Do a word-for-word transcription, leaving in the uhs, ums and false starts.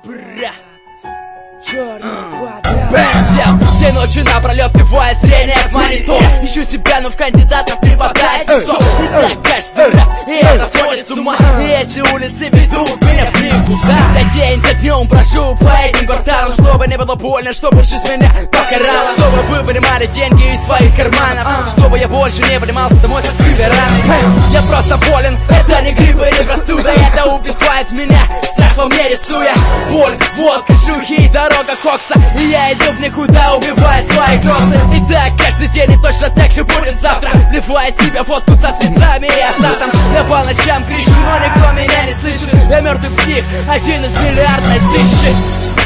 Бля. Черный квадрат. Бэм, все ночи напролёт пивая зрение в монитор. Ищу себя, но в кандидатов не попадается сон. И так каждый раз, и это сводит с ума. И эти улицы ведут меня в никуда. За день за днем прошу по этим кварталам, чтобы не было больно, чтобы жизнь меня покарала. Чтобы вы вынимали деньги из своих карманов, чтобы я больше не поднимался домой с открытой раной. Я просто болен, это не грипп и не простуда. Это убивает меня, страх во мне рисуя. Боль, водка, шухи и дорога кокса. И я иду в никуда, убивая свои кроссы. И так каждый день, и точно так же будет завтра. Вливая себя водку со слезами и азартом. Я по ночам кричу, но никто меня не слышит. Я мертвый псих, один из миллиардной тысячи.